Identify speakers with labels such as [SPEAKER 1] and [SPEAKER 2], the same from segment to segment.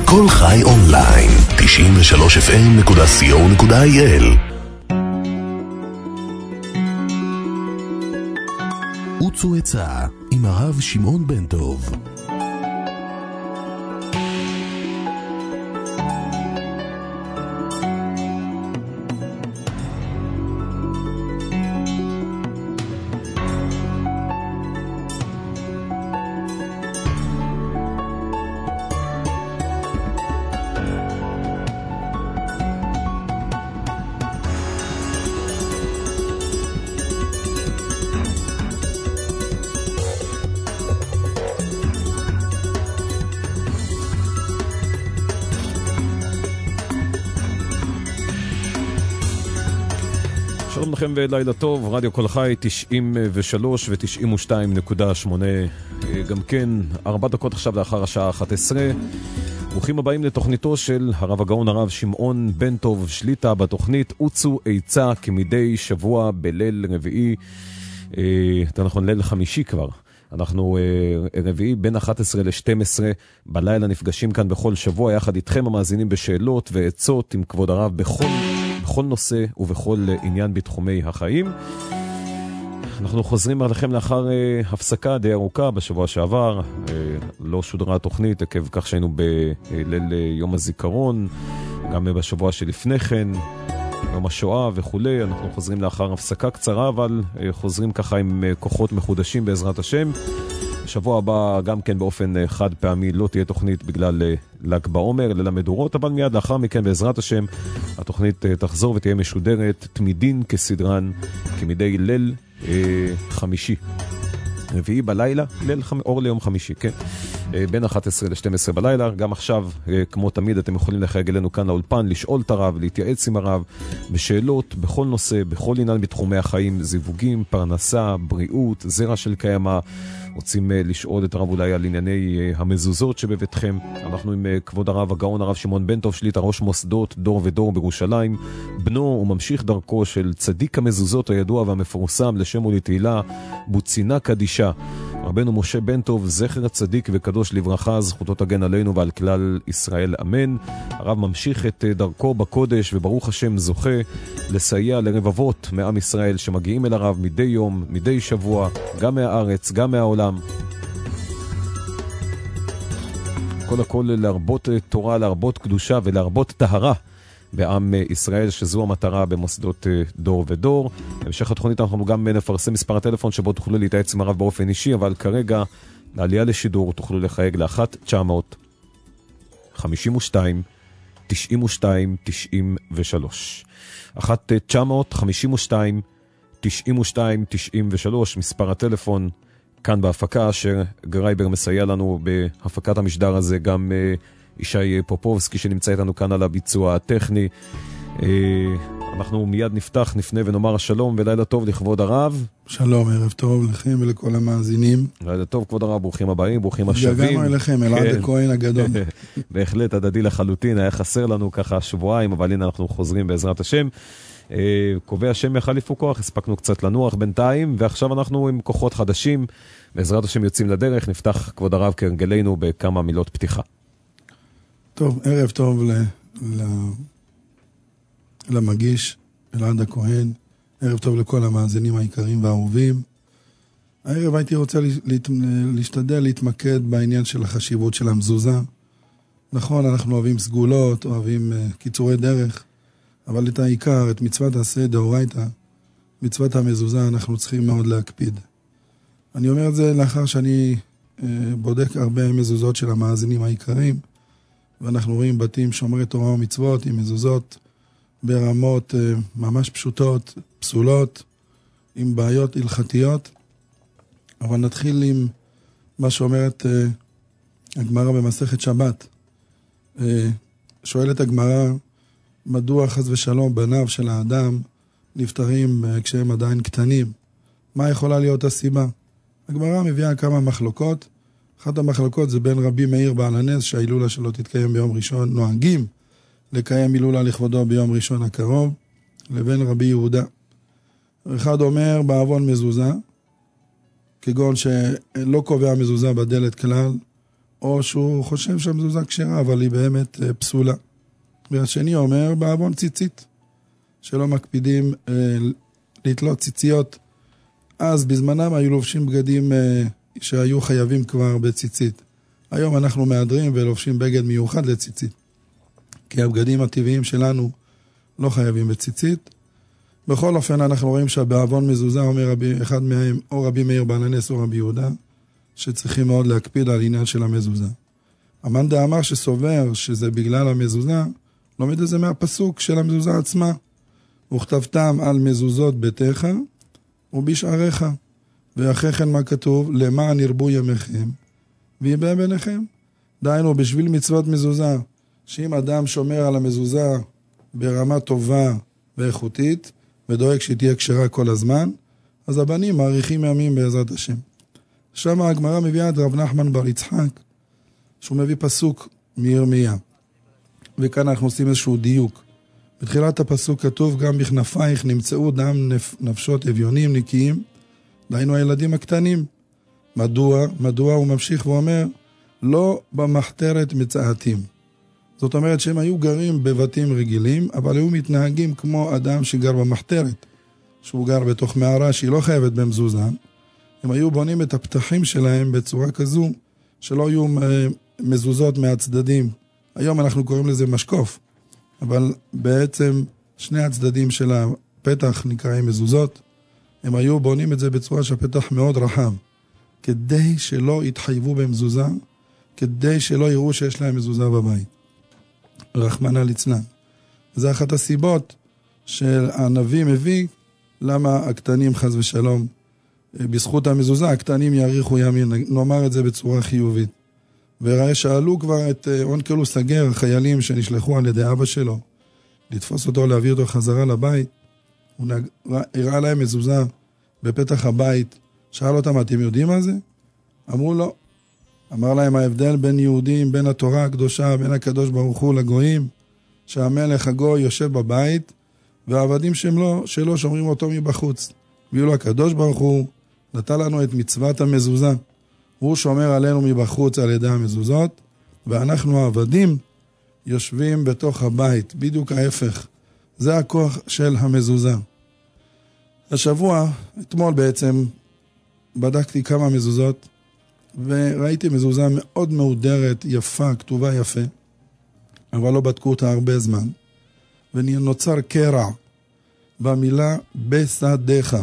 [SPEAKER 1] כל חי אונליין, 93fm.co.il. עוצו עצה עם הרב שמעון בן טוב.
[SPEAKER 2] שלום לכם ולילה טוב, רדיו כל חי 93 ו-92.8, גם כן 4 דקות עכשיו לאחר השעה 11. ברוכים הבאים לתוכניתו של הרב הגאון הרב שמעון בן טוב, שליטה בתוכנית עוצו עצה כמדי שבוע בליל רביעי, יותר נכון ליל חמישי כבר. אנחנו רביעי בין 11 ל-12 בלילה נפגשים כאן בכל שבוע יחד איתכם המאזינים בשאלות ועצות עם כבוד הרב בכל נושא ובכל עניין בתחומי החיים. אנחנו חוזרים עליכם לאחר הפסקה די ארוכה בשבוע שעבר, לא שודרה התוכנית עקב כך שהיינו בליל יום הזיכרון, גם בשבוע שלפני כן יום השואה וכולי. אנחנו חוזרים לאחר הפסקה קצרה, אבל חוזרים ככה עם כוחות מחודשים בעזרת השם. בשבוע הבא גם כן באופן חד פעמי לא תהיה תוכנית בגלל ל"ג בעומר, ליל המדורות, אבל מיד לאחר מכן בעזרת השם התוכנית תחזור ותהיה משודרת תמידין כסדרן כמדי ליל חמישי. רביעי בלילה, ליל אור ליום חמישי, כן. בין 11 ל-12 בלילה. גם עכשיו, כמו תמיד, אתם יכולים לחייג אלינו כאן לאולפן, לשאול את הרב, להתייעץ עם הרב, בשאלות, בכל נושא, בכל עניין בתחומי החיים, זיווגים, פרנסה, בריאות, זרע של קיימה. רוצים לשאול את הרב אולי על ענייני המזוזות שבביתכם. אנחנו עם כבוד הרב הגאון הרב שמעון בן טוב, שליטה ראש מוסדות דור ודור בירושלים, בנו וממשיך דרכו של צדיק המזוזות הידוע והמפורסם לשם ולתהילה, בוצינה קדישה, רבנו משה בן טוב, זכר הצדיק וקדוש לברכה, זכותו תגן עלינו ועל כלל ישראל, אמן. הרב ממשיך את דרכו בקודש וברוך השם זוכה לסייע לרבבות מעם ישראל שמגיעים אל הרב מדי יום, מדי שבוע, גם מהארץ, גם מהעולם. כל הכל להרבות תורה, להרבות קדושה ולהרבות טהרה בעם ישראל, שזו המטרה במוסדות דור ודור. בהמשך התוכנית אנחנו גם נפרסם מספר הטלפון שבו תוכלו להתייעץ עם הרב באופן אישי, אבל כרגע לעלייה לשידור תוכלו לחייג ל-1-900-52-92-93 1-900-52-92-93 מספר הטלפון כאן בהפקה, שגרייבר מסייע לנו בהפקת המשדר הזה, גם ישי פופובסקי שנמצא איתנו כאן על הביצוע הטכני. אנחנו מיד נפנה ונאמר שלום ולילה טוב לכבוד הרב.
[SPEAKER 3] שלום, ערב טוב לכם ולכל המאזינים.
[SPEAKER 2] לילה טוב כבוד הרב, ברוכים הבאים, ברוכים השבים.
[SPEAKER 3] גם אליכם, אלעד הכהן הגדול.
[SPEAKER 2] בהחלט הדדי לחלוטין, היה חסר לנו ככה שבועיים, אבל הנה אנחנו חוזרים בעזרת השם. קובע השם יחליפו כוח, הספקנו קצת לנוח בינתיים, ועכשיו אנחנו עם כוחות חדשים, בעזרת השם יוצאים לדרך. נפתח כבוד הרב כרגלנו בכמה מילות פתיחה.
[SPEAKER 3] טוב, ערב טוב למגיש, אלעד הכהן, ערב טוב לכל המאזינים העיקריים והאהובים. הערב הייתי רוצה להשתדל להתמקד בעניין של החשיבות של המזוזה. נכון, אנחנו אוהבים סגולות, אוהבים קיצורי דרך, אבל את העיקר, את מצוות עשה דאורייתא, מצוות המזוזה, אנחנו צריכים מאוד להקפיד. אני אומר את זה לאחר שאני בודק הרבה מזוזות של המאזינים העיקריים, ואנחנו רואים בתים שומרי תורה ומצוות עם מזוזות ברמות ממש פשוטות, פסולות, עם בעיות הלכתיות. אבל נתחיל עם מה שאומרת הגמרא במסכת שבת. שואלת הגמרא, מדוע חס ושלום בניו של האדם נפטרים כשהם עדיין קטנים? מה יכולה להיות הסיבה? הגמרא מביאה כמה מחלוקות. אחת המחלוקות זה בין רבי מאיר בעל הנס, שההילולה שלו תתקיים ביום ראשון, נוהגים לקיים הילולה לכבודו ביום ראשון הקרוב, לבין רבי יהודה. אחד אומר בעוון מזוזה, כגון שלא קובע מזוזה בדלת כלל, או שהוא חושב שהמזוזה כשרה, אבל היא באמת פסולה. והשני אומר, בעוון ציצית, שלא מקפידים לתלות ציציות. אז בזמנם היו לובשים בגדים שהיו חייבים כבר בציצית. היום אנחנו מהדרים ולובשים בגד מיוחד לציצית. כי הבגדים הטבעיים שלנו לא חייבים בציצית. בכל אופן אנחנו רואים שבעוון מזוזה אומר אחד מהם, או רבי מאיר בעל הנס או רבי יהודה, שצריכים מאוד להקפיד על עניין של המזוזה. המאן דאמר שסובר שזה בגלל המזוזה, לומד את זה מהפסוק של המזוזה עצמה. וכתבתם על מזוזות ביתך ובשעריך. ואחרי כן מה כתוב? למען ירבו ימיכם ויבא ביניכם. דהיינו בשביל מצוות מזוזה, שאם אדם שומר על המזוזה ברמה טובה ואיכותית, ודואג שהיא תהיה כשרה כל הזמן, אז הבנים מאריכים ימים בעזרת השם. שם הגמרא מביאה את רב נחמן בר יצחק, שהוא מביא פסוק מירמיה. וכאן אנחנו עושים איזשהו דיוק. בתחילת הפסוק כתוב, גם בכנפייך נמצאו דם נפשות אביונים נקיים, דהיינו הילדים הקטנים. מדוע הוא ממשיך ואומר, לא במחתרת מצאתים. זאת אומרת שהם היו גרים בבתים רגילים, אבל היו מתנהגים כמו אדם שגר במחתרת, שהוא גר בתוך מערה שהיא לא חייבת במזוזה. הם היו בונים את הפתחים שלהם בצורה כזו, שלא היו מזוזות מהצדדים. היום אנחנו קוראים לזה משקוף, אבל בעצם שני הצדדים של הפתח נקראים מזוזות. הם היו בונים את זה בצורה שהפתח מאוד רחב, כדי שלא יתחייבו במזוזה, כדי שלא יראו שיש להם מזוזה בבית. רחמנא ליצלן. זה אחת הסיבות שהנביא מביא, למה הקטנים חס ושלום, בזכות המזוזה, הקטנים יאריכו ימים, נאמר את זה בצורה חיובית. וראה שאלו כבר את אונקלוס הגר, חיילים שנשלחו על ידי אבא שלו, לתפוס אותו, להביא אותו חזרה לבית. הוא הראה להם מזוזה בפתח הבית, שאל אותם, אתם יודעים מה זה? אמרו לו. אמר להם, ההבדל בין יהודים, בין התורה הקדושה, בין הקדוש ברוך הוא לגויים, שהמלך הגוי יושב בבית, והעבדים שלו שומרים אותו מבחוץ. ואילו הקדוש ברוך הוא נתן לנו את מצוות המזוזה. הוא שומר עלינו מבחוץ על ידי המזוזות, ואנחנו העבדים יושבים בתוך הבית, בדיוק ההפך. זה הכוח של המזוזה. השבוע, אתמול בעצם, בדקתי כמה מזוזות, וראיתי מזוזה מאוד מהודרת, יפה, כתובה יפה, אבל לא בדקו אותה הרבה זמן. ונוצר קרע במילה בשדך.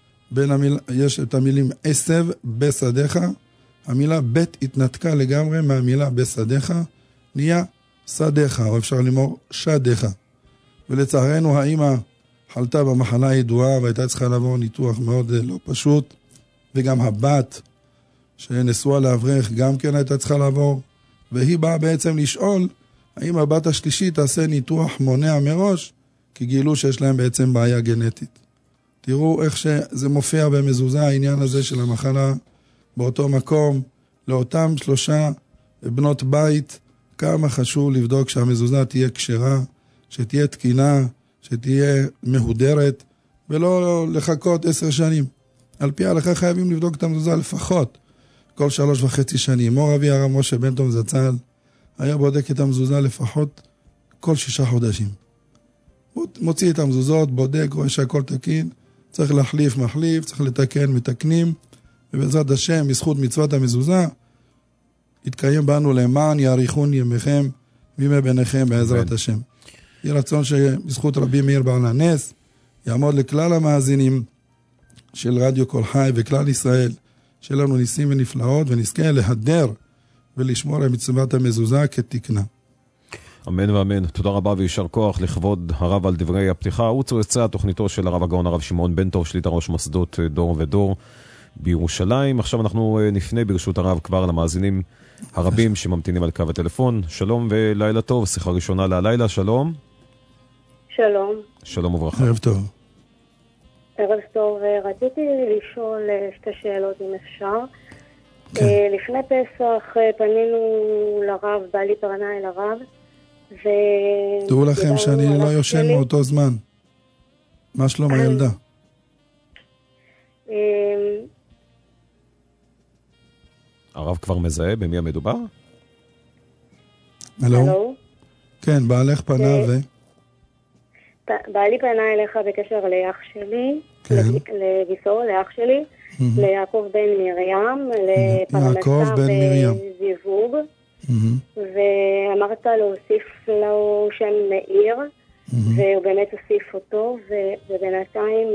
[SPEAKER 3] יש את המילים עשב בשדך, המילה בית התנתקה לגמרי מהמילה בשדך, נהיה שדך, או אפשר למור שדך. ולצערנו האמא חלתה במחלה ידועה, והייתה צריכה לעבור ניתוח מאוד לא פשוט, וגם הבת שנשואה לאברך גם כן הייתה צריכה לעבור, והיא באה בעצם לשאול, האם הבת השלישית תעשה ניתוח מונע מראש, כי גילו שיש להם בעצם בעיה גנטית. תראו איך שזה מופיע במזוזה, העניין הזה של המחלה באותו מקום, לאותם 3 בנות בית, כמה חשוב לבדוק שהמזוזה תהיה כשרה, שתהיה תקינה, שתהיה מהודרת, ולא לחכות 10 שנים. על פי ההלכה חייבים לבדוק את המזוזה לפחות כל 3.5 שנים. מור אבי הרב משה בן תום זצ"ל היה בודק את המזוזה לפחות כל 6 חודשים. הוא מוציא את המזוזות, בודק, רואה שהכל תקין, צריך להחליף, מחליף, צריך לתקן, מתקנים, ובעזרת השם, בזכות מצוות המזוזה, יתקיים בנו למען יאריכון ימיכם וימי ביניכם בעזרת השם. יהיה רצון שבזכות רבי מאיר בעל הנס, יעמוד לכלל המאזינים של רדיו כל חי וכלל ישראל, שיהיה לנו ניסים ונפלאות, ונזכה להדר ולשמור על מצוות המזוזה כתקנה.
[SPEAKER 2] אמן ואמן. תודה רבה וישר כוח לכבוד הרב על דברי הפתיחה. הוא צועצע תוכניתו של הרב הגאון הרב שמעון בן טוב, שליטה ראש מוסדות דור ודור בירושלים. עכשיו אנחנו נפנה ברשות הרב כבר למאזינים הרבים שממתינים על קו הטלפון. שלום ולילה טוב, שיחה ראשונה להלילה. שלום.
[SPEAKER 4] שלום.
[SPEAKER 2] שלום וברכה.
[SPEAKER 3] ערב טוב.
[SPEAKER 4] ערב טוב. רציתי לשאול 2 שאלות אם אפשר.
[SPEAKER 3] כן.
[SPEAKER 4] לפני פסח פנינו לרב, בעלי פרנה אל הרב,
[SPEAKER 3] תראו לכם שאני לא יושן מאותו זמן. מה שלום הילדה?
[SPEAKER 2] הרב כבר מזהה במי המדובר?
[SPEAKER 3] הלו? כן, בעלך פנה
[SPEAKER 4] בעלי פנה אליך בקשר לאח שלי,
[SPEAKER 3] כן.
[SPEAKER 4] לגיסו, לאח שלי, ליעקב בן מרים,
[SPEAKER 3] יעקב בן
[SPEAKER 4] לפרנסה
[SPEAKER 3] מרים.
[SPEAKER 4] וזיווג, ואמרת להוסיף לו שם מאיר, והוא באמת הוסיף אותו, ובינתיים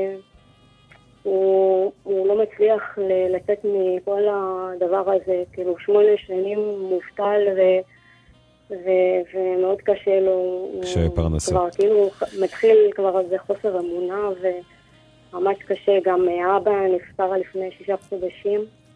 [SPEAKER 4] הוא לא מצליח לצאת מכל הדבר הזה, כאילו 8 שנים מובטל ומאוד קשה לו.
[SPEAKER 2] כשפרנסה.
[SPEAKER 4] כבר כאילו מתחיל כבר איזה חוסר אמונה וממש קשה. גם אבא נפטר לפני 6 חודשים.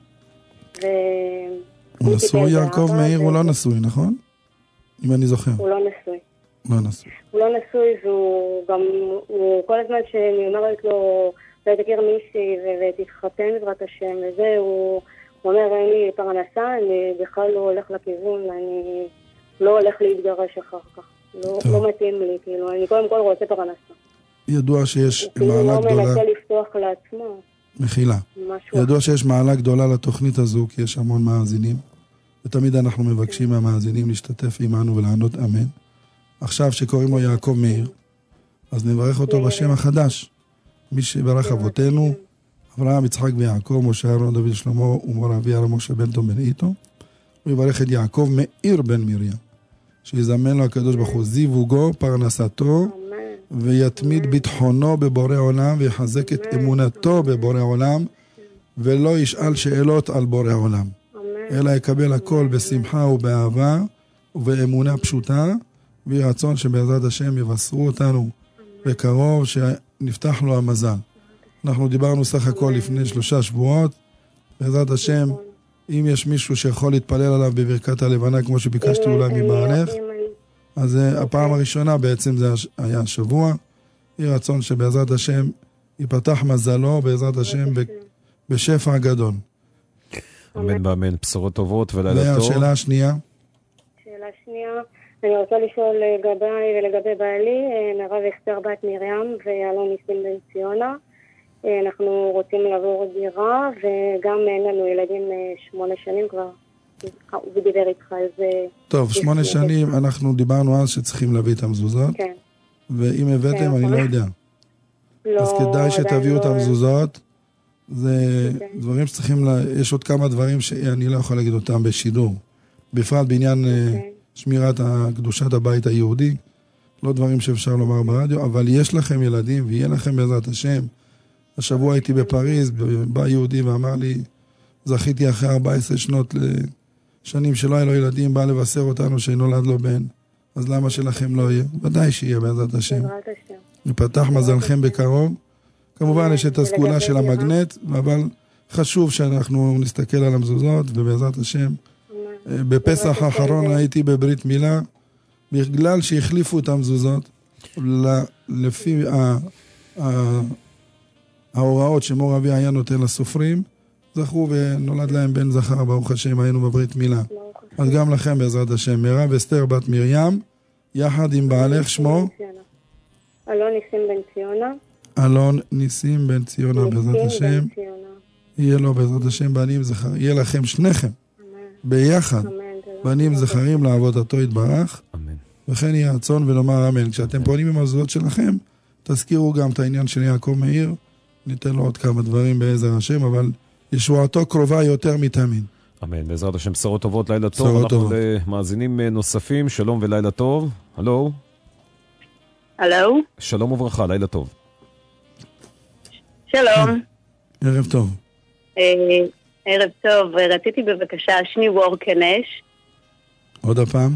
[SPEAKER 3] הוא נשוי, יעקב מאיר הוא לא נשוי, נכון? אם אני זוכר.
[SPEAKER 4] הוא לא נשוי.
[SPEAKER 3] לא נשוי.
[SPEAKER 4] הוא לא נשוי, והוא גם, כל הזמן שאני אומרת לו, תכיר מישהי ותתחתן בעזרת השם, וזה, הוא אומר, אין לי פרנסה, אני בכלל לא הולך לכיוון, אני לא הולך להתגרש אחר כך. לא מתאים לי, כאילו, אני קודם כל רוצה פרנסה.
[SPEAKER 3] ידוע שיש מעלה
[SPEAKER 4] גדולה. הוא
[SPEAKER 3] גדולה.
[SPEAKER 4] מנסה לפתוח לעצמו.
[SPEAKER 3] מחילה. ידוע שיש מעלה גדולה לתוכנית הזו, כי יש המון מאזינים, ותמיד אנחנו מבקשים מהמאזינים להשתתף עמנו ולענות אמן. עכשיו שקוראים לו יעקב מאיר, אז נברך אותו בשם החדש. מי שברך אבותינו, אברהם, יצחק ויעקב, משה אהרון דוד שלמה ומור אבי הרב משה בן תום בן איתו, הוא יברך את יעקב מאיר בן מרים, שיזמן לו הקדוש ברוך הוא זיווגו, פרנסתו, ויתמיד ביטחונו בבורא עולם, ויחזק את אמונתו בבורא עולם, ולא ישאל שאלות על בורא עולם, אלא יקבל הכל בשמחה ובאהבה ובאמונה פשוטה, ויהי רצון שבעזרת השם יבשרו אותנו בקרוב שנפתח לו המזל. אנחנו דיברנו סך הכל לפני 3 שבועות, בעזרת השם, אם יש מישהו שיכול להתפלל עליו בברכת הלבנה, כמו שביקשתי אולי מבעלך, אז הפעם הראשונה בעצם זה היה השבוע. יהי רצון שבעזרת השם ייפתח מזלו, בעזרת השם בשפע גדול.
[SPEAKER 2] אמן ואמן, בשורות טובות ולילה טוב.
[SPEAKER 3] והשאלה השנייה?
[SPEAKER 4] שאלה שנייה, אני רוצה לשאול לגבי ולגבי בעלי, מירב אסתר בת מרים ואלון ניסים בן ציונה. אנחנו רוצים לעבור דירה, וגם אין לנו ילדים 8 שנים כבר. הוא דיבר איתך על זה.
[SPEAKER 3] טוב, 8 שנים, אנחנו דיברנו אז שצריכים להביא את המזוזות. כן. ואם הבאתם, אני לא יודע. אז כדאי שתביאו את המזוזות. זה דברים שצריכים, יש עוד כמה דברים שאני לא יכול להגיד אותם בשידור. בפרט בעניין שמירת קדושת הבית היהודי. לא דברים שאפשר לומר ברדיו, אבל יש לכם ילדים, ויהיה לכם בעזרת השם. השבוע הייתי בפריז, בא יהודי ואמר לי, זכיתי אחרי 14 שנים שלא היה לו ילדים, בא לבשר אותנו שנולד לו בן. אז למה שלכם לא יהיה? ודאי שיהיה בעזרת השם. יפתח מזלכם בקרוב. כמובן יש את הסגולה של המגנט, אבל חשוב שאנחנו נסתכל על המזוזות, ובעזרת השם. בפסח האחרון הייתי בברית מילה, בגלל שהחליפו את המזוזות, לפי ההוראות שמור אבי היה נותן לסופרים, זכו ונולד להם בן זכר, ברוך השם, היינו בברית מילה. אז גם לכם בעזרת השם, מירב אסתר בת מרים, יחד עם בעלך שמו?
[SPEAKER 4] אלון ניסים בן ציונה.
[SPEAKER 3] אלון ניסים בן ציונה, בעזרת השם. יהיה לו בעזרת השם בנים זכר, יהיה לכם שניכם, ביחד, בנים זכרים לעבודתו יתברך. וכן יהיה רצון ונאמר אמן. כשאתם פונים עם המזוזות שלכם, תזכירו גם את העניין של יעקב מאיר, ניתן לו עוד כמה דברים בעזר השם, אבל ישועתו קרובה יותר מתמיד.
[SPEAKER 2] אמן, בעזרת השם, בשורות טובות, לילה טוב. אנחנו למאזינים נוספים, שלום ולילה טוב. הלו?
[SPEAKER 5] הלו?
[SPEAKER 2] שלום וברכה, לילה טוב.
[SPEAKER 5] שלום.
[SPEAKER 3] ערב טוב.
[SPEAKER 5] ערב טוב, רציתי בבקשה, שמי וורקנש.
[SPEAKER 3] עוד הפעם?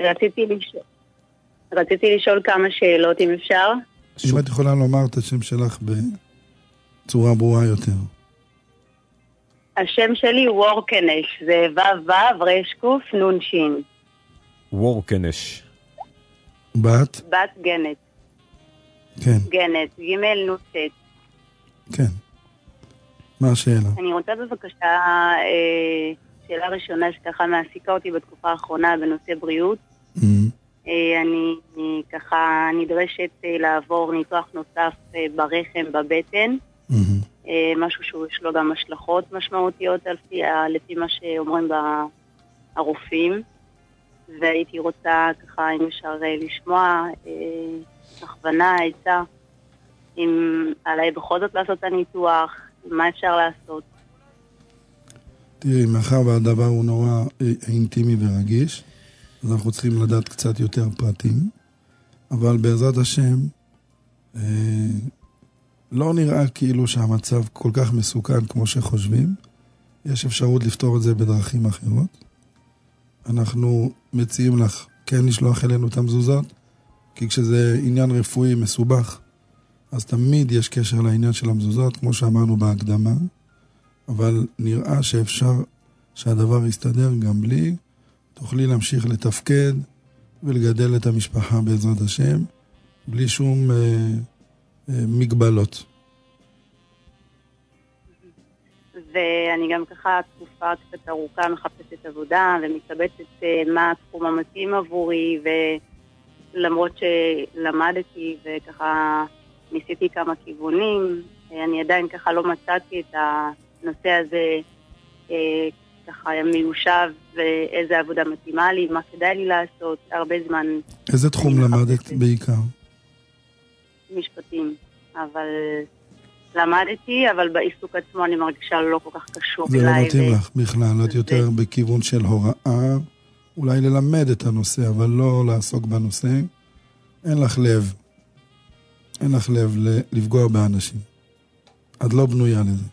[SPEAKER 5] רציתי לשאול כמה שאלות, אם אפשר.
[SPEAKER 3] אם את יכולה לומר את השם שלך בצורה ברורה יותר.
[SPEAKER 5] השם שלי וורקנש, זה וו רשקוף נון שין.
[SPEAKER 2] וורקנש.
[SPEAKER 3] בת?
[SPEAKER 5] בת גנת.
[SPEAKER 3] כן.
[SPEAKER 5] גנת, ג' נוטט.
[SPEAKER 3] כן. מה השאלה?
[SPEAKER 5] אני רוצה בבקשה, שאלה ראשונה שככה מעסיקה אותי בתקופה האחרונה בנושא בריאות. אני ככה נדרשת לעבור ניתוח נוסף ברחם, בבטן. משהו שיש לו גם השלכות משמעותיות לפי מה שאומרים הרופאים, והייתי רוצה ככה אם אפשר לשמוע הכוונה, עצה, אם עליי בכל זאת לעשות את הניתוח, מה אפשר לעשות.
[SPEAKER 3] תראי, מאחר והדבר הוא נורא אינטימי ורגיש, אז אנחנו צריכים לדעת קצת יותר פרטים, אבל בעזרת השם, לא נראה כאילו שהמצב כל כך מסוכן כמו שחושבים. יש אפשרות לפתור את זה בדרכים אחרות. אנחנו מציעים לך כן לשלוח אלינו את המזוזות, כי כשזה עניין רפואי מסובך, אז תמיד יש קשר לעניין של המזוזות, כמו שאמרנו בהקדמה, אבל נראה שאפשר שהדבר יסתדר גם בלי, תוכלי להמשיך לתפקד ולגדל את המשפחה בעזרת השם, בלי שום מגבלות.
[SPEAKER 5] ואני גם ככה תקופה קצת ארוכה מחפשת עבודה ומתלבטת מה התחום המתאים עבורי, ולמרות שלמדתי וככה ניסיתי כמה כיוונים, אני עדיין ככה לא מצאתי את הנושא הזה ככה מיושב ואיזה עבודה מתאימה לי, מה כדאי לי לעשות, הרבה זמן.
[SPEAKER 3] איזה תחום למדת בעיקר?
[SPEAKER 5] משפטים, אבל למדתי, אבל בעיסוק עצמו אני מרגישה לא כל כך קשור.
[SPEAKER 3] זה לא מתאים לך בכלל, את יותר בכיוון של הוראה, אולי ללמד את הנושא, אבל לא לעסוק בנושא. אין לך לב. אין לך לב לפגוע באנשים. את לא בנויה לזה.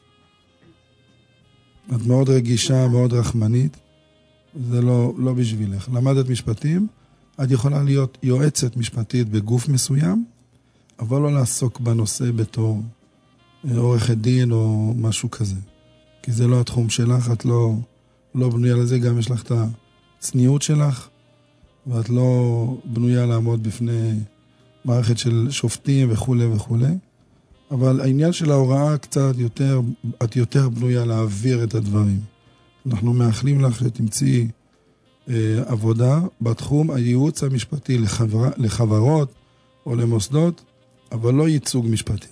[SPEAKER 3] את מאוד רגישה, מאוד רחמנית. זה לא בשבילך. למדת משפטים, את יכולה להיות יועצת משפטית בגוף מסוים, אבל לא לעסוק בנושא בתור עורכת דין או משהו כזה. כי זה לא התחום שלך, את לא בנויה לזה, גם יש לך את הצניעות שלך, ואת לא בנויה לעמוד בפני מערכת של שופטים וכו' וכו'. אבל העניין של ההוראה קצת יותר, את יותר בנויה להעביר את הדברים. אנחנו מאחלים לך שתמצאי עבודה בתחום הייעוץ המשפטי לחברות או למוסדות, אבל לא ייצוג משפטי.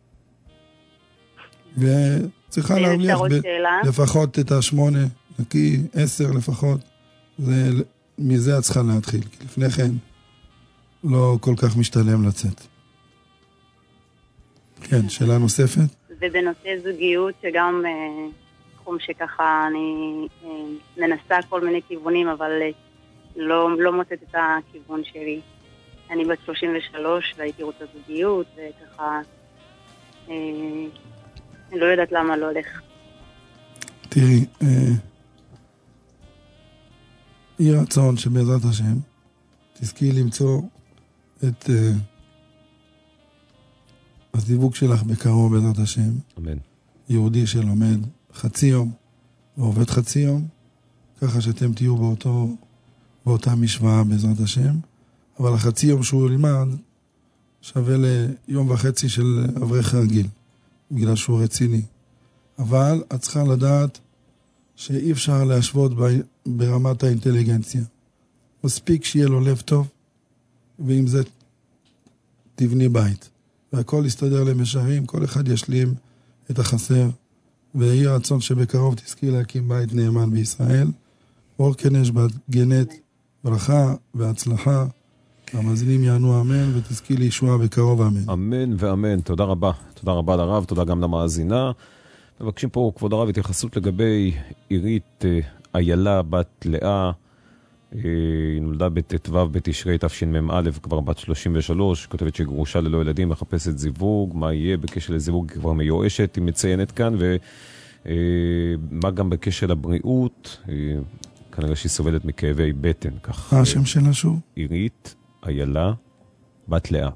[SPEAKER 3] וצריכה להרוויח לפחות את 8, נקי 10 לפחות. מזה את צריכה להתחיל, כי לפני כן לא כל כך משתלם לצאת. כן, שאלה נוספת?
[SPEAKER 5] ובנושא זוגיות, שגם תחום שככה אני מנסה כל מיני כיוונים, אבל לא מוצאת את הכיוון שלי. אני בת 33 והייתי רוצה זוגיות, וככה אני לא יודעת למה לא הולך.
[SPEAKER 3] תראי, יהי רצון שבעזרת השם תזכי למצוא את הזיווג שלך בקרוב בעזרת השם.
[SPEAKER 2] אמן.
[SPEAKER 3] יהודי שלומד חצי יום ועובד חצי יום, ככה שאתם תהיו באותה משוואה בעזרת השם. אבל החצי יום שהוא ילמד שווה ליום וחצי של אברך רגיל, בגלל שהוא רציני. אבל את צריכה לדעת שאי אפשר להשוות ברמת האינטליגנציה. מספיק שיהיה לו לב טוב, ועם זה תבני בית. והכל יסתדר למשרים, כל אחד ישלים את החסר, ויהיה רצון שבקרוב תזכי להקים בית נאמן בישראל. אור כנש בת גנת, ברכה והצלחה, המאזינים יענו אמן, ותזכי לישועה בקרוב אמן.
[SPEAKER 2] אמן ואמן, תודה רבה. תודה רבה לרב, תודה גם למאזינה. מבקשים פה, כבוד הרב, התייחסות לגבי עירית איילה בת לאה, היא נולדה בט"ו בתשרי תשמ"א, כבר בת 33, כותבת שגרושה ללא ילדים, מחפשת זיווג, מה יהיה בקשר לזיווג כבר מיואשת, היא מציינת כאן, ומה גם בקשר לבריאות, כנראה שהיא סובלת מכאבי בטן, כך.
[SPEAKER 3] מה השם שלה שוב?
[SPEAKER 2] עירית איילה בת לאה.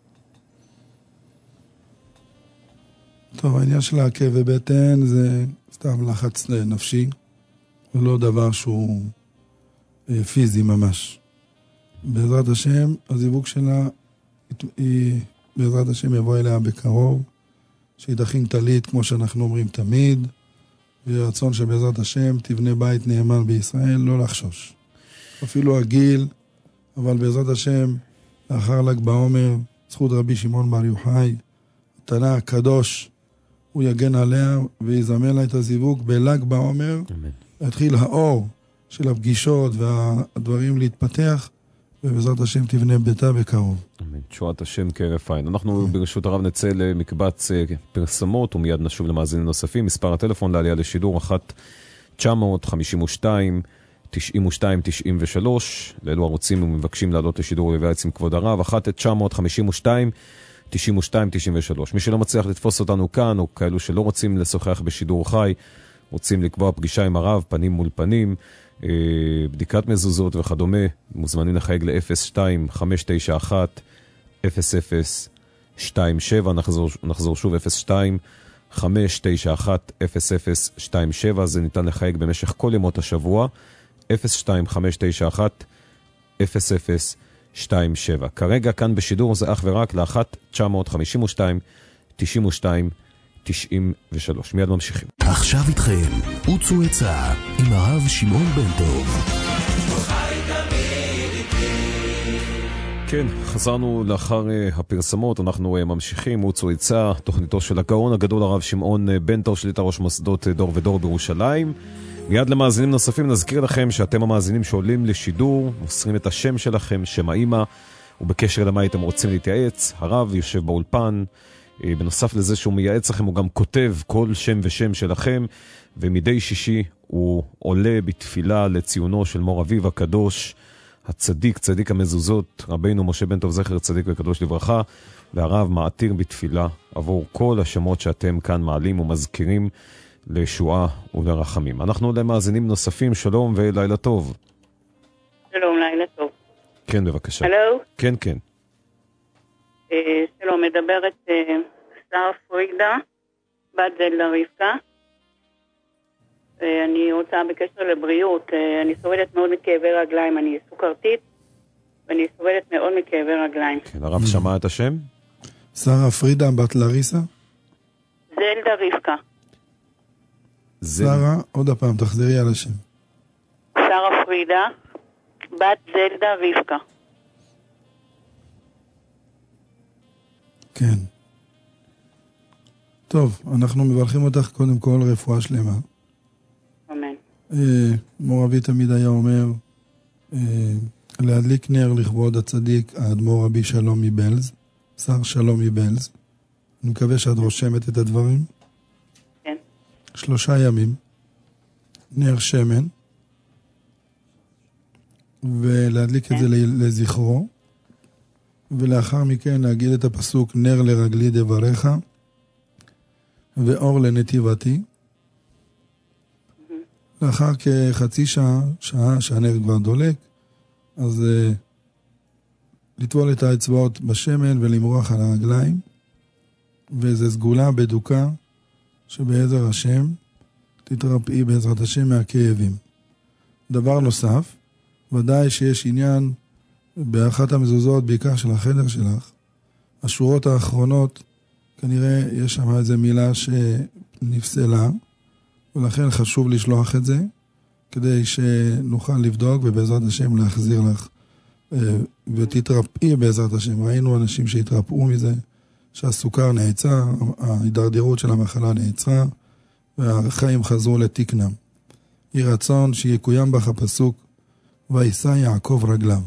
[SPEAKER 3] טוב, העניין של הכאבי בטן זה סתם לחץ נפשי, ולא דבר שהוא פיזי ממש. בעזרת השם, הזיווג שלה, בעזרת השם יבוא אליה בקרוב, שהיא תכין תלית, כמו שאנחנו אומרים תמיד, ורצון שבעזרת השם תבנה בית נאמן בישראל, לא לחשוש. אפילו הגיל, אבל בעזרת השם, לאחר ל"ג בעומר, זכות רבי שמעון בר יוחאי, התנא הקדוש, הוא יגן עליה ויזמן לה את הזיווג בל"ג בעומר. יתחיל האור של הפגישות והדברים להתפתח, ובעזרת השם תבנה ביתה בקרוב.
[SPEAKER 2] אמן. תשועת השם כהרף עין. אנחנו ברשות הרב נצא למקבץ פרסומות, ומיד נשוב למאזינים נוספים. מספר הטלפון לעלייה לשידור 1-952-92-93. לאלו ערוצים ומבקשים לעלות לשידור ולהיוועץ עם כבוד הרב, 1-952-92-93. מי שלא מצליח לתפוס אותנו כאן, או כאלו שלא רוצים לשוחח בשידור חי, רוצים לקבוע פגישה עם הרב, פנים מול פנים, בדיקת מזוזות וכדומה, מוזמנים לחייג ל-02-591-0027. נחזור שוב 02-591-0027. זה ניתן לחייג במשך כל ימות השבוע, 02-591-0027. כרגע כאן בשידור זה אך ורק ל-1-952-92-93. מיד ממשיכים.
[SPEAKER 1] עכשיו איתכם, עוצו עצה עם הרב שמעון בן טוב.
[SPEAKER 2] כן, חזרנו לאחר הפרסמות, אנחנו ממשיכים, עוצו עצה, תוכניתו של הגאון הגדול הרב שמעון בן טוב, שליטה ראש מוסדות דור ודור בירושלים. מיד למאזינים נוספים נזכיר לכם שאתם המאזינים שעולים לשידור, מוסרים את השם שלכם, שם האמא, ובקשר למה הייתם רוצים להתייעץ. הרב יושב באולפן, בנוסף לזה שהוא מייעץ לכם, הוא גם כותב כל שם ושם שלכם, ומדי שישי הוא עולה בתפילה לציונו של מור אביב הקדוש, הצדיק, צדיק המזוזות, רבינו משה בן טוב זכר צדיק וקדוש לברכה, והרב מעתיר בתפילה עבור כל השמות שאתם כאן מעלים ומזכירים לישועה ולרחמים. אנחנו למאזינים נוספים, שלום ולילה טוב.
[SPEAKER 5] שלום, לילה טוב.
[SPEAKER 2] כן, בבקשה.
[SPEAKER 5] הלו?
[SPEAKER 2] כן, כן.
[SPEAKER 5] שלום, מדברת שרה פרידה, בת זלדה רבקה. אני רוצה בקשר לבריאות, אני סובלת מאוד מכאבי רגליים, אני סוכרתית, ואני סובלת מאוד מכאבי רגליים.
[SPEAKER 2] כן, הרב שמע את השם?
[SPEAKER 3] שרה פרידה, בת לריסה?
[SPEAKER 5] זלדה רבקה.
[SPEAKER 3] שרה, עוד הפעם, תחזרי על השם.
[SPEAKER 5] שרה פרידה, בת זלדה רבקה.
[SPEAKER 3] כן. טוב, אנחנו מברכים אותך קודם כל רפואה שלמה.
[SPEAKER 5] אמן.
[SPEAKER 3] מור אבי תמיד היה אומר, להדליק נר לכבוד הצדיק, האדמו"ר רבי שלום מבלז, שר שלום מבלז. אני מקווה שאת רושמת את הדברים.
[SPEAKER 5] כן.
[SPEAKER 3] 3 ימים, נר שמן, ולהדליק את זה לזכרו, ולאחר מכן להגיד את הפסוק נר לרגלי דבריך ואור לנתיבתי. לאחר כחצי שעה שהנר כבר דולק, אז לטבול את האצבעות בשמן ולמרוח על הרגליים, וזו סגולה בדוקה שבעזר השם תתרפאי בעזרת השם מהכאבים. דבר נוסף, ודאי שיש עניין באחת המזוזות, בעיקר של החדר שלך, השורות האחרונות, כנראה יש שם איזו מילה שנפסלה, ולכן חשוב לשלוח את זה, כדי שנוכל לבדוק ובעזרת השם להחזיר לך, ותתרפאי בעזרת השם. ראינו אנשים שהתרפאו מזה, שהסוכר נעצר, ההידרדרות של המחלה נעצרה, והחיים חזרו לתקנם. יהי רצון שיקוים בך הפסוק, וישא יעקב רגליו.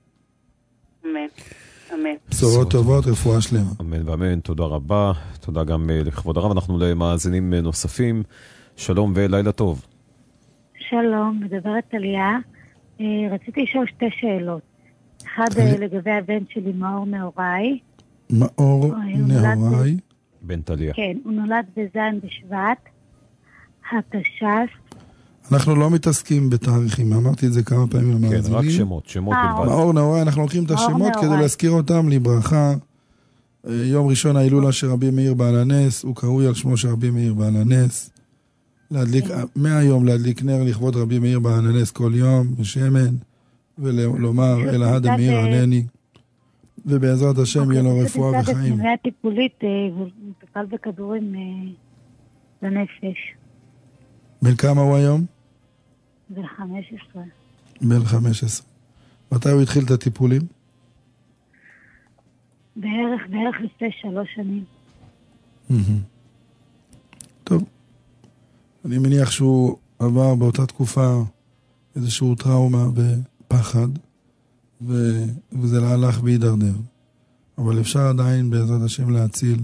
[SPEAKER 3] בשורות טובות, רפואה שלמה.
[SPEAKER 2] אמן ואמן, תודה רבה. תודה גם לכבוד הרב. אנחנו למאזינים נוספים. שלום ולילה טוב.
[SPEAKER 6] שלום, מדברת עליה. רציתי לשאול 2 שאלות. אחד לגבי הבן שלי, מאור נאורי.
[SPEAKER 3] מאור נאורי.
[SPEAKER 2] בן תליה.
[SPEAKER 6] כן, הוא נולד בזין בשבט, התש"ס.
[SPEAKER 3] אנחנו לא מתעסקים בתאריכים, אמרתי את זה כמה פעמים למאזינים.
[SPEAKER 2] כן, רק שמות בלבד.
[SPEAKER 3] מאור נאורי, אנחנו לוקחים את השמות כדי להזכיר אותם לברכה. יום ראשון ההילולה של רבי מאיר בעל הנס, הוא קרוי על שמו של רבי מאיר בעל הנס. מהיום להדליק נר לכבוד רבי מאיר בעל הנס כל יום, בשמן, ולומר אל ההד המאיר ענני. ובעזרת השם יהיה לו רפואה וחיים.
[SPEAKER 6] זה טיפולית, הוא מטפל בכדורים לנפש.
[SPEAKER 3] בן כמה הוא היום?
[SPEAKER 6] בן 15.
[SPEAKER 3] בן 15. מתי הוא התחיל את הטיפולים?
[SPEAKER 6] בערך לפני 3 שנים.
[SPEAKER 3] טוב. אני מניח שהוא עבר באותה תקופה איזשהו טראומה ופחד, וזה לא הלך והידרדר. אבל אפשר עדיין בעזרת השם להציל.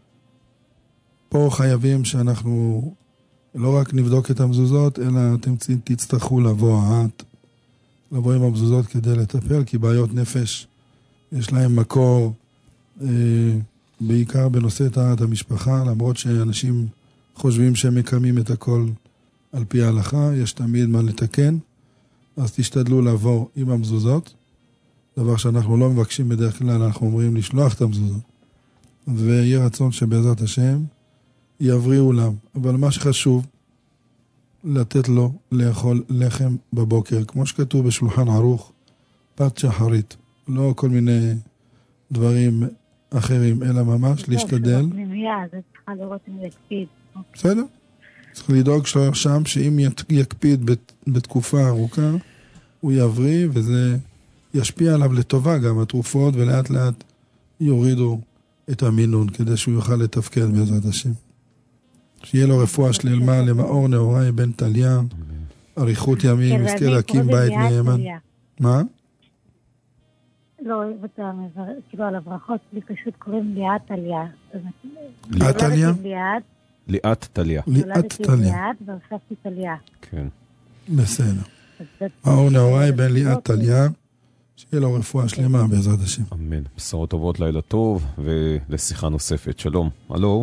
[SPEAKER 3] פה חייבים שאנחנו לא רק נבדוק את המזוזות, אלא אתם תצטרכו לבוא עם המזוזות כדי לטפל, כי בעיות נפש יש להם מקור, בעיקר בנושא טהרת המשפחה, למרות שאנשים חושבים שהם מקיימים את הכל על פי ההלכה, יש תמיד מה לתקן, אז תשתדלו לבוא עם המזוזות, דבר שאנחנו לא מבקשים בדרך כלל, אנחנו אומרים לשלוח את המזוזות, ויהיה רצון שבעזרת השם יבריאו להם. אבל מה שחשוב, לתת לו לאכול לחם בבוקר, כמו שכתוב בשולחן ערוך, פת שחרית, לא כל מיני דברים אחרים, אלא ממש להשתדל.
[SPEAKER 6] זה צריכה לראות אם יקפיד.
[SPEAKER 3] בסדר? צריך לדאוג שם שאם יקפיד בתקופה ארוכה, הוא יבריא, וזה ישפיע עליו לטובה גם התרופות, ולאט לאט יורידו את המינון, כדי שהוא יוכל לתפקד בעזרת השם. שיהיה לו רפואה שלמה למאור נהוראי בן טליה, אריכות ימים, יזכה להקים בית נאמן. מה?
[SPEAKER 6] לא, כאילו על הברכות, לי פשוט קוראים ליאת טליה.
[SPEAKER 3] ליאת טליה?
[SPEAKER 2] ליאת טליה.
[SPEAKER 3] ליאת טליה.
[SPEAKER 6] והוספתי טליה.
[SPEAKER 2] כן.
[SPEAKER 3] בסדר. מאור נהוראי בן ליאת טליה, שיהיה לו רפואה שלמה בעזרת השם.
[SPEAKER 2] אמן. בשורות טובות, לילה טוב, ולשיחה נוספת. שלום. הלו?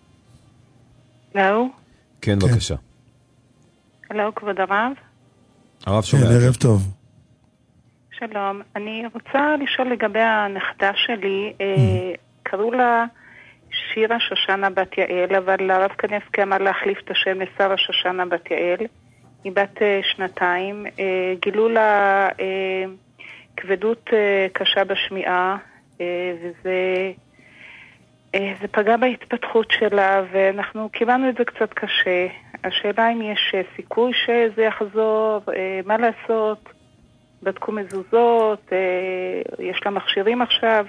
[SPEAKER 7] הלו?
[SPEAKER 2] כן, בבקשה.
[SPEAKER 7] הלו, כבוד הרב?
[SPEAKER 2] הרב שומע.
[SPEAKER 3] כן, ערב טוב.
[SPEAKER 7] שלום. אני רוצה לשאול לגבי הנכדה שלי, קראו לה שירה שושנה בת יעל, אבל הרב קניבסקי אמר להחליף את השם לשרה שושנה בת יעל. היא בת 2, גילו לה כבדות קשה בשמיעה, וזה פגע בהתפתחות שלה, ואנחנו קיבלנו את זה קצת קשה. השאלה אם יש סיכוי שזה יחזור, מה לעשות? בדקו מזוזות, יש לה מכשירים עכשיו.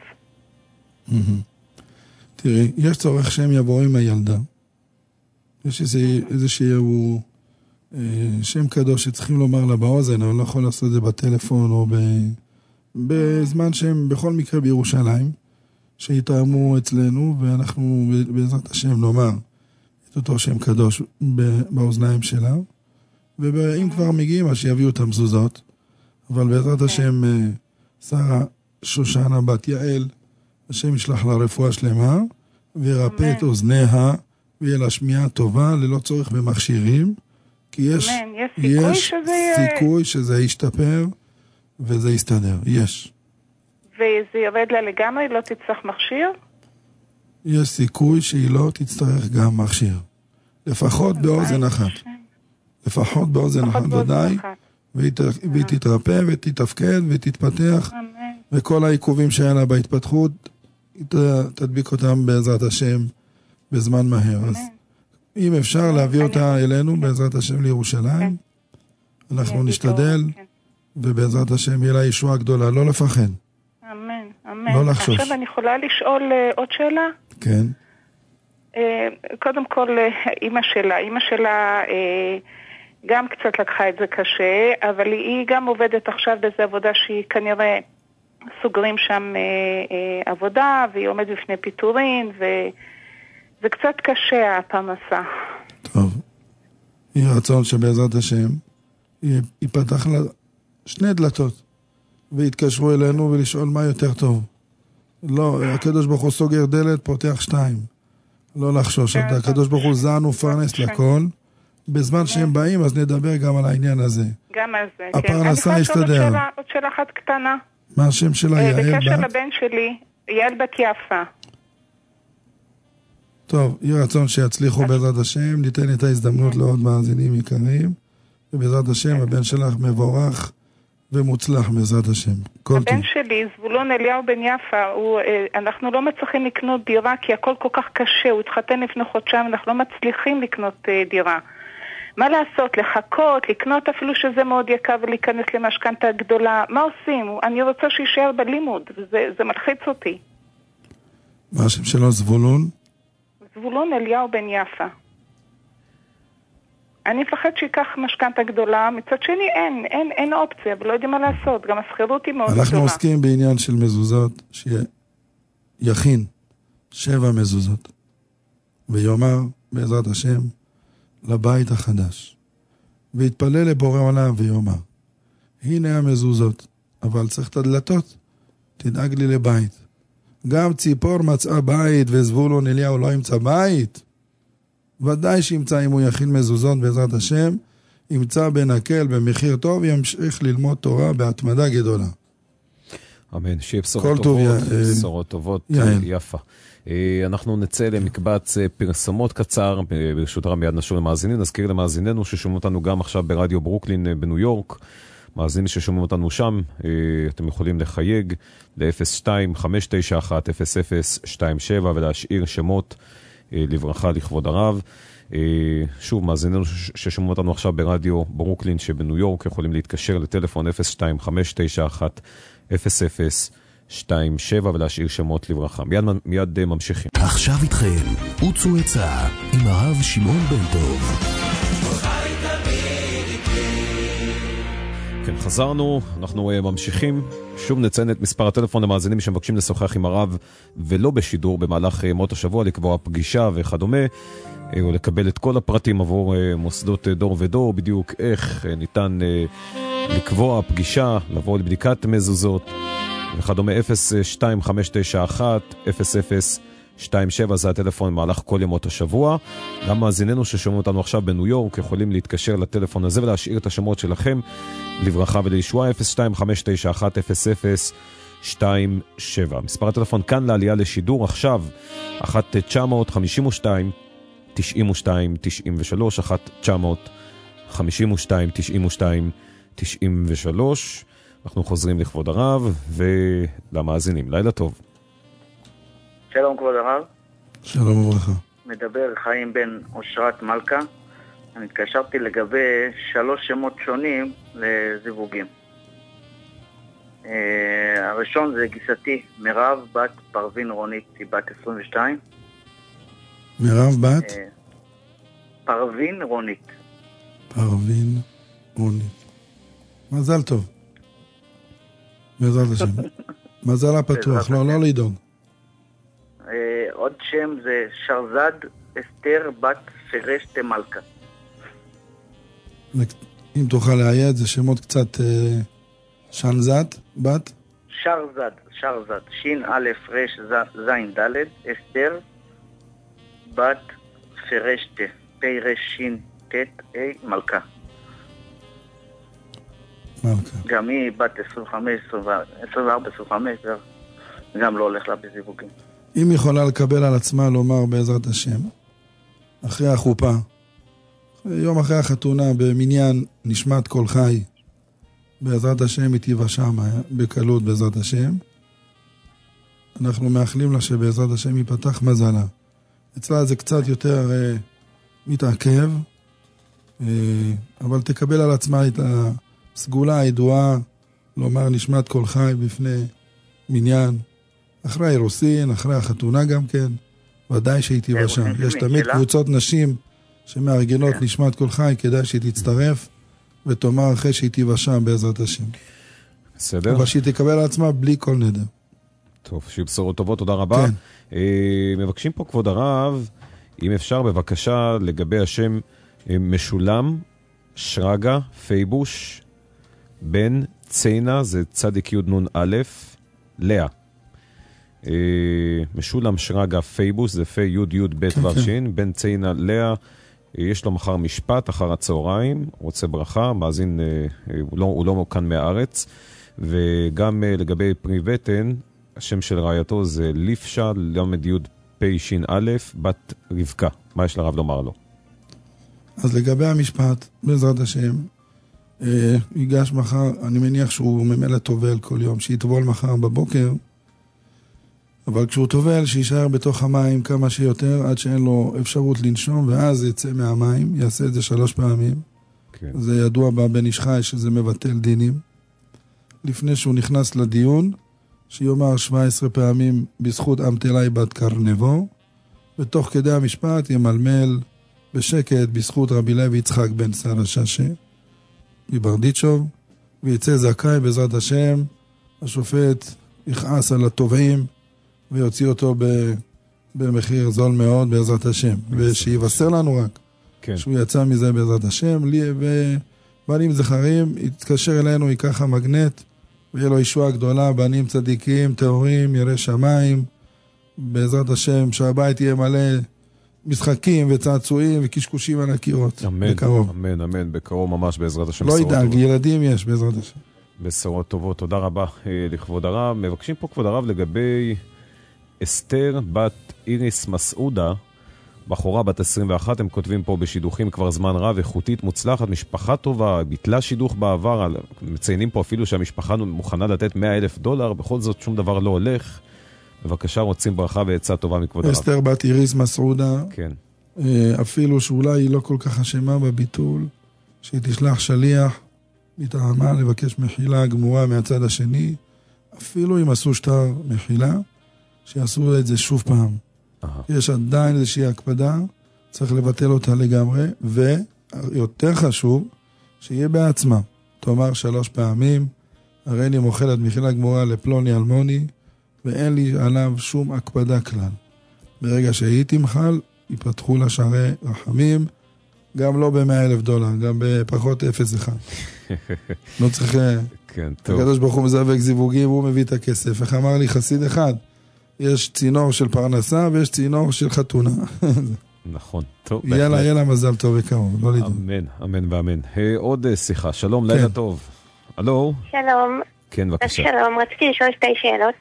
[SPEAKER 3] תראי, יש צורך שהם יבואו עם הילדה. יש איזשהו שם קדוש שצריכים לומר לה באוזן, אבל לא יכול לעשות את זה בטלפון או בזמן שהם בכל מקרה בירושלים, שיתאמו אצלנו, ואנחנו בעזרת השם נאמר את אותו שם קדוש באוזניים שלה, ואם כבר מגיעים אז שיביאו את המזוזות, אבל בעזרת השם שרה שושנה בת יעל, השם ישלח לה רפואה שלמה, וירפא את אוזניה, ויהיה לה שמיעה טובה, ללא צורך במכשירים, כי יש סיכוי שזה ישתפר, וזה יסתדר, יש.
[SPEAKER 7] וזה יורד לה לגמרי, לא תצטרך מכשיר?
[SPEAKER 3] יש סיכוי שהיא לא תצטרך גם מכשיר. לפחות באוזן אחת. לפחות באוזן אחת ודאי, והיא תתרפא ותתפקד ותתפתח, וכל העיכובים שהיה לה בהתפתחות, תדביק אותם בעזרת השם בזמן מהר. אז אם אפשר להביא אותה אלינו בעזרת השם לירושלים, אנחנו נשתדל, ובעזרת השם יהיה לה ישועה גדולה, לא לפחד.
[SPEAKER 7] אמן, אמן.
[SPEAKER 3] לא לחשוש.
[SPEAKER 7] עכשיו אני יכולה לשאול עוד שאלה?
[SPEAKER 3] כן.
[SPEAKER 7] קודם כל, אמא שלה גם קצת לקחה את זה קשה, אבל היא גם עובדת עכשיו באיזו עבודה שהיא כנראה סוגרים שם עבודה, והיא עומדת בפני פיטורין, וזה קצת קשה הפרנסה.
[SPEAKER 3] טוב. יהיה רצון שבעזרת השם ייפתח לה 2 דלתות, והתקשרו אלינו ולשאול מה יותר טוב. לא, הקדוש ברוך הוא סוגר דלת, פותח 2. לא לחשוש, הקדוש ברוך הוא זן ופרנס לכל. בזמן שהם באים, אז נדבר גם על העניין הזה.
[SPEAKER 7] גם על זה, כן.
[SPEAKER 3] הפרנסה יסתדר.
[SPEAKER 7] עוד שאלה אחת קטנה.
[SPEAKER 3] מה השם שלה? יעל בת?
[SPEAKER 7] בקשר לבן שלי, יעל בת יפה.
[SPEAKER 3] טוב, יהיה רצון שיצליחו בעזרת השם, ניתן את ההזדמנות לעוד מאזינים יקרים, ובעזרת השם הבן שלך מבורך ומוצלח בעזרת השם.
[SPEAKER 7] הבן שלי, זבולון אליהו בן יפה, אנחנו לא מצליחים לקנות דירה, כי הכל כל כך קשה, הוא התחתן לפני חודשיים, אנחנו לא מצליחים לקנות דירה. מה לעשות? לחכות, לקנות אפילו שזה מאוד יקר ולהיכנס למשכנתה גדולה. מה עושים? אני רוצה שישאר בלימוד, וזה מלחיץ אותי.
[SPEAKER 3] מה השם שלו? זבולון?
[SPEAKER 7] זבולון אליהו בן יפה. אני מפחד שיקח משכנתה גדולה, מצד שני אין אופציה, ולא יודעים מה לעשות, גם הסחירות היא מאוד גדולה.
[SPEAKER 3] אנחנו עוסקים בעניין של מזוזות, שיכין 7 מזוזות, ויאמר בעזרת השם לבית החדש, ויתפלל לבורא עולם ויאמר, הנה המזוזות, אבל צריך את הדלתות, תדאג לי לבית. גם ציפור מצאה בית, וזבולון אליהו לא ימצא בית. ודאי שימצא אם הוא יכין מזוזות בעזרת השם, ימצא בנקל במחיר טוב, ימשיך ללמוד תורה בהתמדה גדולה.
[SPEAKER 2] אמן, שיהיה בשורות טובות, בשורות טובות, יפה. אנחנו נצא למקבץ פרסומות קצר, ברשות הרב מיד נשוב למאזינים, נזכיר למאזיננו ששומעים אותנו גם עכשיו ברדיו ברוקלין בניו יורק, מאזינים ששומעים אותנו שם, אתם יכולים לחייג ל-02-591-0027 ולהשאיר שמות לברכה לכבוד הרב. שוב, מאזיננו ששומעים אותנו עכשיו ברדיו ברוקלין שבניו יורק יכולים להתקשר לטלפון 02-591-0027 ולהשאיר שמות לברכה. מיד ממשיכים.
[SPEAKER 1] עכשיו איתכם, עוצו עצה עם הרב שמעון בן טוב.
[SPEAKER 2] כן, חזרנו, אנחנו ממשיכים. שוב נציין את מספר הטלפון למאזינים שמבקשים לשוחח עם הרב ולא בשידור במהלך מות השבוע, לקבוע פגישה וכדומה, או לקבל את כל הפרטים עבור מוסדות דור ודור, בדיוק איך ניתן לקבוע פגישה, לבוא לבדיקת מזוזות וכדומה. 02591-0027 זה הטלפון במהלך כל ימות השבוע. גם מאזיננו ששומעים אותנו עכשיו בניו יורק יכולים להתקשר לטלפון הזה ולהשאיר את השמות שלכם לברכה ולישועה. 02592-0027 מספר הטלפון כאן לעלייה לשידור עכשיו 1-952-92-93 1-952-92-93. אנחנו חוזרים לכבוד הרב ולמאזינים. לילה טוב.
[SPEAKER 8] שלום כבוד הרב.
[SPEAKER 3] שלום וברכה.
[SPEAKER 8] מדבר חיים בן אושרת מלכה. אני התקשרתי לגבי 3 שמות שונים לזיווגים. הראשון זה גיסתי מירב בת פרווין רונית, היא בת 22.
[SPEAKER 3] מירב בת?
[SPEAKER 8] פרווין רונית.
[SPEAKER 3] פרווין רונית. מזל טוב. בעזרת השם. מזל הפתוח, לא לדאוג.
[SPEAKER 8] עוד שם זה שרזד אסתר בת פרשת מלכה.
[SPEAKER 3] אם תוכל להעיד, זה שמות קצת שנזת, בת?
[SPEAKER 8] שרזד, שין א' רש זין ד' אסתר בת פרשת פ' רש שין ת' ה' מלכה. גם היא בת 24-25, גם לא הולך לה בזיווגים.
[SPEAKER 3] אם יכולה לקבל על עצמה לומר בעזרת השם, אחרי החופה, יום אחרי החתונה במניין נשמת כל חי, בעזרת השם היא תיוושע בקלות בעזרת השם, אנחנו מאחלים לה שבעזרת השם ייפתח מזלה. אצלה זה קצת יותר מתעכב, אבל תקבל על עצמה את הסגולה הידועה, לומר נשמת כל חי בפני מניין, אחרי האירוסין, אחרי החתונה גם כן, ודאי שהיא תיוושע. יש תמיד קבוצות נשים שמארגנות נשמת כל חי, כדאי שהיא תצטרף ותאמר אחרי שהיא תיוושע בעזרת השם.
[SPEAKER 2] בסדר.
[SPEAKER 3] אבל שהיא תקבל על עצמה בלי כל נדר.
[SPEAKER 2] טוב, שיהיו בשורות טובות, תודה רבה.
[SPEAKER 3] כן.
[SPEAKER 2] מבקשים פה כבוד הרב, אם אפשר בבקשה לגבי השם משולם שרגא פייבוש בן ציינה, זה צדיק י' נ' א' לאה. משולם שרגא פייבוש, זה פי י' י' ב' ו' ש', בן ציינה לאה, יש לו מחר משפט אחר הצהריים, רוצה ברכה, מאזין, הוא לא כאן מהארץ, וגם לגבי פרי בטן, השם של רעייתו זה ליפשה, למד י' פי ש' א', בת רבקה. מה יש לרב לומר לו?
[SPEAKER 3] אז לגבי המשפט, בעזרת השם, ייגש מחר, אני מניח שהוא ממילא טובל כל יום, שיטבול מחר בבוקר, אבל כשהוא טובל, שישאר בתוך המים כמה שיותר, עד שאין לו אפשרות לנשום, ואז יצא מהמים, יעשה את זה 3 פעמים. כן. זה ידוע בבן איש חי שזה מבטל דינים. לפני שהוא נכנס לדיון, שיאמר 17 פעמים בזכות אמתלי בת קרנבו, ותוך כדי המשפט ימלמל בשקט, בזכות רבי לוי יצחק בן שר הששה, מברדיצ'וב, ויצא זכאי בעזרת השם, השופט יכעס על התובעים, ויוציא אותו במחיר זול מאוד בעזרת השם, ושיבשר לנו רק, שהוא יצא מזה בעזרת השם, ובנים זכרים, יתקשר אלינו, ייקח המגנט, ויהיה לו ישועה גדולה, בנים צדיקים, טהורים, ירא שמיים, בעזרת השם, שהבית יהיה מלא משחקים וצעצועים וקשקושים על הקירות.
[SPEAKER 2] אמן,
[SPEAKER 3] בקרוב.
[SPEAKER 2] אמן, אמן, בקרוב ממש בעזרת השם.
[SPEAKER 3] לא ידאג, ילדים יש בעזרת השם.
[SPEAKER 2] בשורות טובות, תודה רבה לכבוד הרב. מבקשים פה כבוד הרב לגבי אסתר בת איריס מסעודה, בחורה בת 21, הם כותבים פה בשידוכים כבר זמן רב, איכותית, מוצלחת, משפחה טובה, ביטלה שידוך בעבר, מציינים פה אפילו שהמשפחה מוכנה לתת $100,000, בכל זאת שום דבר לא הולך. בבקשה, רוצים ברכה ועצה טובה מכבוד הרב.
[SPEAKER 3] אסתר בת איריס מסעודה,
[SPEAKER 2] כן.
[SPEAKER 3] אפילו שאולי היא לא כל כך אשמה בביטול, שהיא תשלח שליח מטעמה לבקש מחילה גמורה מהצד השני, אפילו אם עשו שטר מחילה, שיעשו את זה שוב פעם. יש עדיין איזושהי הקפדה, צריך לבטל אותה לגמרי, ויותר חשוב, שיהיה בעצמה. תאמר 3 פעמים, הרי אני מוכלת מחילה גמורה לפלוני אלמוני, ואין לי עליו שום הקפדה כלל. ברגע שהיא תמחל, ייפתחו לה שערי רחמים, גם לא $100,000, גם בפחות 0.1. לא צריך...
[SPEAKER 2] כן, טוב.
[SPEAKER 3] הקדוש ברוך הוא מזווק זיווגים, והוא מביא את הכסף. איך אמר לי חסיד אחד? יש צינור של פרנסה ויש צינור של חתונה.
[SPEAKER 2] נכון, טוב.
[SPEAKER 3] יאללה, מזל טוב וקרוב, לא לדעת.
[SPEAKER 2] אמן, אמן ואמן. עוד שיחה, שלום, לילה טוב. הלו?
[SPEAKER 9] שלום.
[SPEAKER 2] כן, בבקשה.
[SPEAKER 9] שלום, רציתי לשאול 2 שאלות.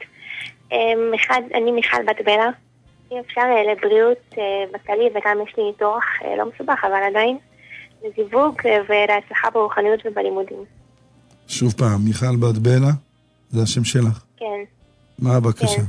[SPEAKER 9] אני מיכל בת בלה. אם אפשר לבריאות בכלי, וגם יש לי ניתוח לא מסובך, אבל עדיין, לזיווג ולהצלחה ברוחניות ובלימודים.
[SPEAKER 3] שוב פעם, מיכל בת בלה, זה השם שלך.
[SPEAKER 9] כן.
[SPEAKER 3] מה הבקשה?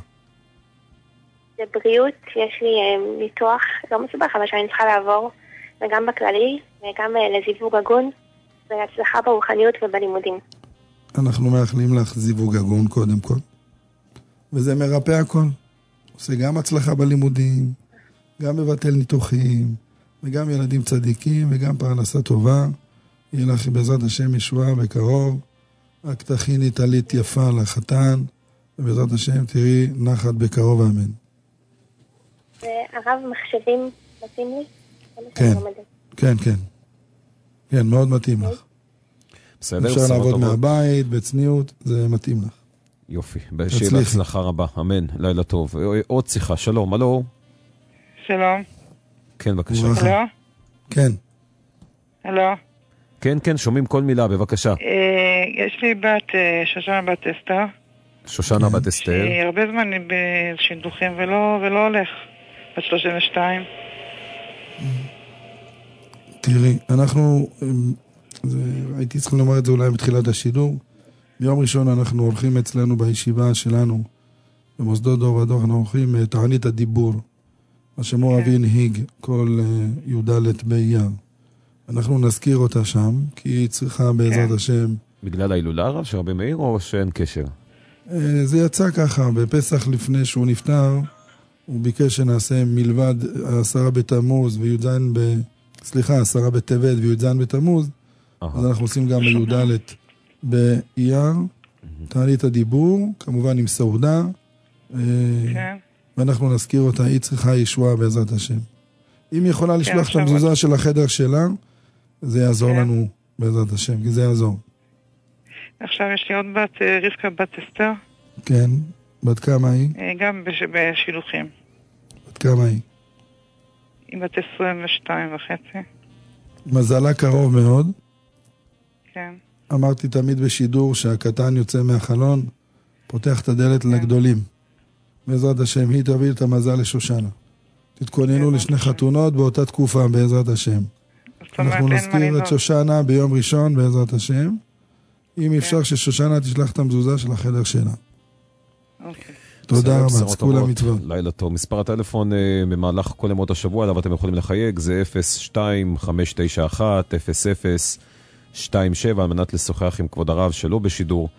[SPEAKER 9] לבריאות, יש לי ניתוח לא מסובך, אבל שאני צריכה לעבור, וגם בכללי, וגם לזיווג הגון, ולהצלחה ברוחניות ובלימודים.
[SPEAKER 3] אנחנו מאחלים לך זיווג הגון קודם כל, וזה מרפא הכל. עושה גם הצלחה בלימודים, גם מבטל ניתוחים, וגם ילדים צדיקים, וגם פרנסה טובה. יהיה לך בעזרת השם ישועה בקרוב, רק תכיני טלית יפה לחתן, ובעזרת השם תראי נחת בקרוב, אמן.
[SPEAKER 9] הרב, מחשבים מתאים לי?
[SPEAKER 3] כן, כן, כן. כן, מאוד מתאים לך.
[SPEAKER 2] בסדר,
[SPEAKER 3] אפשר לעבוד מהבית, בצניעות, זה מתאים לך.
[SPEAKER 2] יופי, שיהיה בהצלחה רבה, אמן, לילה טוב. עוד שיחה, שלום, הלו.
[SPEAKER 10] שלום.
[SPEAKER 2] כן, בבקשה.
[SPEAKER 10] הלו?
[SPEAKER 3] כן.
[SPEAKER 10] הלו?
[SPEAKER 2] כן, כן, שומעים כל מילה, בבקשה.
[SPEAKER 10] יש לי בת, שושנה בת אסתר.
[SPEAKER 2] שושנה בת אסתר.
[SPEAKER 10] שהיא הרבה זמן בשידוכים ולא הולך. בת 32.
[SPEAKER 3] תראי, אנחנו, הייתי צריכים לומר את זה אולי בתחילת השידור, ביום ראשון אנחנו הולכים אצלנו בישיבה שלנו, במוסדות דור ודור, אנחנו הולכים תענית הדיבור, מה שמור אבי הנהיג כל י"ד באייר. אנחנו נזכיר אותה שם, כי היא צריכה בעזרת השם.
[SPEAKER 2] בגלל ההילולה הרב של רבי מאיר או שאין קשר?
[SPEAKER 3] זה יצא ככה, בפסח לפני שהוא נפטר, הוא ביקש שנעשה מלבד 10 בתמוז עשרה בטבת וי"ז בתמוז, אז אנחנו עושים גם בי"ד באייר, תענית הדיבור, כמובן עם סעודה, ואנחנו נזכיר אותה, היא צריכה ישועה בעזרת השם. אם היא יכולה לשלוח את המזוזה של החדר שלה, זה יעזור לנו בעזרת השם, כי זה יעזור.
[SPEAKER 10] עכשיו יש לי עוד בת, רבקה בת אסתר.
[SPEAKER 3] כן, בת כמה היא?
[SPEAKER 10] גם בשילוחים.
[SPEAKER 3] בת כמה היא?
[SPEAKER 10] היא בת 22.5.
[SPEAKER 3] מזלה קרוב מאוד.
[SPEAKER 10] כן.
[SPEAKER 3] אמרתי תמיד בשידור שהקטן יוצא מהחלון, פותח את הדלת לגדולים. בעזרת השם, היא תביא את המזל לשושנה. תתכוננו לשני חתונות באותה תקופה בעזרת השם. אנחנו נזכיר את שושנה ביום ראשון בעזרת השם. אם אפשר ששושנה תשלח את המזוזה של החדר שלה. תודה רבה, זכו למצוות.
[SPEAKER 2] לילה טוב. מספר הטלפון במהלך כל ימות השבוע, עליו אתם יכולים לחייג, זה 02-591-0027, על מנת לשוחח עם כבוד הרב שלא בשידור,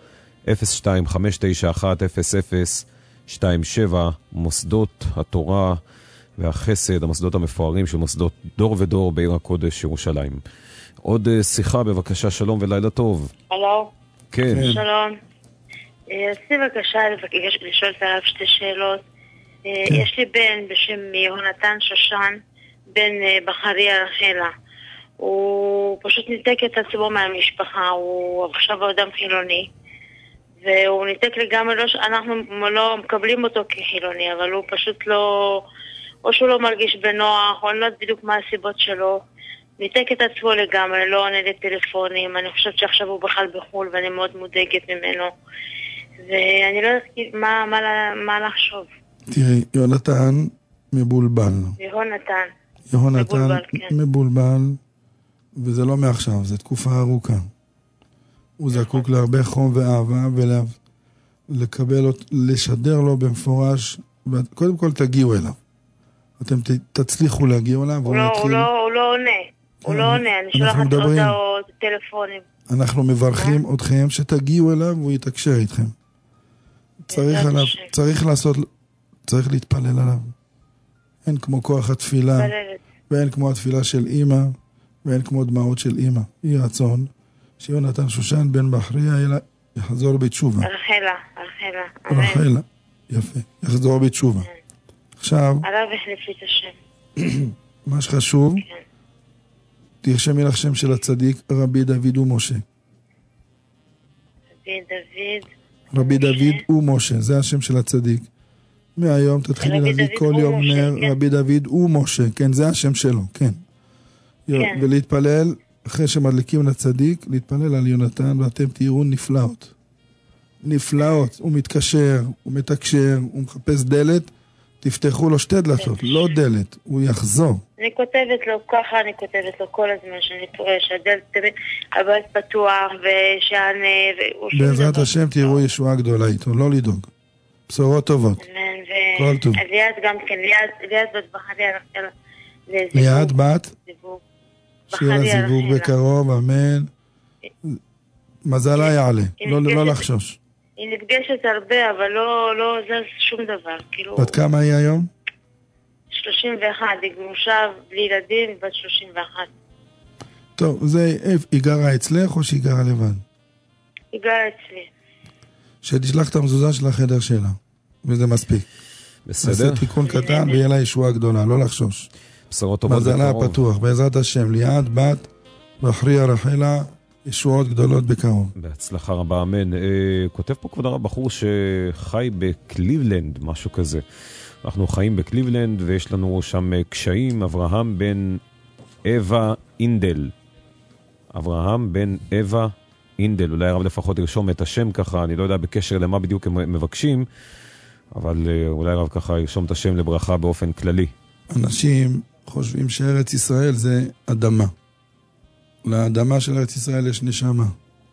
[SPEAKER 2] 02-591-0027, מוסדות התורה והחסד, המוסדות המפוארים של מוסדות דור ודור בעיר הקודש ירושלים. עוד שיחה, בבקשה, שלום ולילה טוב.
[SPEAKER 11] הלו.
[SPEAKER 2] כן.
[SPEAKER 11] שלום. עשיתי בבקשה לשאול את הרב שתי שאלות. יש לי בן בשם יהונתן שושן, בן בחריה רחלה. הוא פשוט ניתק את עצמו מהמשפחה, הוא עכשיו אדם חילוני. והוא ניתק לגמרי, אנחנו לא מקבלים אותו כחילוני, אבל הוא פשוט לא, או שהוא לא מרגיש בנוח, או אני לא יודעת בדיוק מה הסיבות שלו. ניתק את עצמו לגמרי, לא עונה לטלפונים, אני חושבת שעכשיו הוא בכלל בחול ואני מאוד מודאגת ממנו. ואני לא יודעת מה לחשוב.
[SPEAKER 3] תראי, יהונתן מבולבל. יהונתן מבולבל, וזה לא מעכשיו, זה תקופה ארוכה. הוא זקוק להרבה חום ואהבה, ולקבל, לשדר לו במפורש, קודם כל תגיעו אליו. אתם תצליחו להגיע אליו,
[SPEAKER 11] הוא לא עונה. הוא לא עונה, אני שולחת הודעות, טלפונים.
[SPEAKER 3] אנחנו מברכים אתכם שתגיעו אליו והוא יתקשר איתכם. צריך להתפלל עליו. אין כמו כוח התפילה, ואין כמו התפילה של אמא, ואין כמו דמעות של אמא. יהי רצון שיהונתן שושן בן בחריה יחזור בתשובה. רחלה, יפה, יחזור בתשובה. עכשיו,
[SPEAKER 11] עליו החליף לי את השם.
[SPEAKER 3] מה שחשוב, תרשמי לך שם של הצדיק, רבי דוד ומשה. רבי דוד ומשה, זה השם של הצדיק. מהיום תתחילי להביא כל יום נר, רבי דוד ומשה, כן, זה השם שלו, כן. ולהתפלל, אחרי שמדליקים לצדיק, להתפלל על יונתן, ואתם תראו נפלאות. נפלאות, הוא מתקשר, הוא מתקשר, הוא מחפש דלת, תפתחו לו שתי דלתות, לא דלת, הוא יחזור.
[SPEAKER 11] אני כותבת לו ככה, אני כותבת לו כל הזמן שאני פורש, שהדלת תמיד, הבית פתוח ושענה,
[SPEAKER 3] בעזרת השם תראו ישועה גדולה איתו, לא לדאוג. בשורות טובות. כל טוב.
[SPEAKER 11] ליד גם כן, ליד בת בחריה רחלה.
[SPEAKER 3] ליד בת? שיהיה זיווג בקרוב, אמן. מזלה יעלה, לא לחשוש.
[SPEAKER 11] היא נפגשת הרבה, אבל לא זז שום דבר.
[SPEAKER 3] בת כמה היא היום?
[SPEAKER 11] 31, היא גרושה בלי ילדים, בת 31.
[SPEAKER 3] טוב, היא גרה אצלך או שהיא גרה לבד?
[SPEAKER 11] היא גרה אצלי.
[SPEAKER 3] שתשלח את המזוזה של החדר שלה, וזה מספיק.
[SPEAKER 2] בסדר.
[SPEAKER 3] נעשה תיקון קטן ויהיה לה ישועה גדולה, לא לחשוש.
[SPEAKER 2] בשורות טובות בקרוב.
[SPEAKER 3] מזלה פתוח, בעזרת השם, ליד בת בחריה רחלה, ישועות גדולות בקרוב.
[SPEAKER 2] בהצלחה רבה, אמן. כותב פה כבוד הרב בחור שחי בקליבלנד, משהו כזה. אנחנו חיים בקליבלנד ויש לנו שם קשיים. אברהם בן אווה אינדל. אברהם בן אווה אינדל. אולי הרב לפחות ירשום את השם ככה, אני לא יודע בקשר למה בדיוק הם מבקשים, אבל אולי הרב ככה ירשום את השם לברכה באופן כללי.
[SPEAKER 3] אנשים חושבים שארץ ישראל זה אדמה. לאדמה של ארץ ישראל יש נשמה.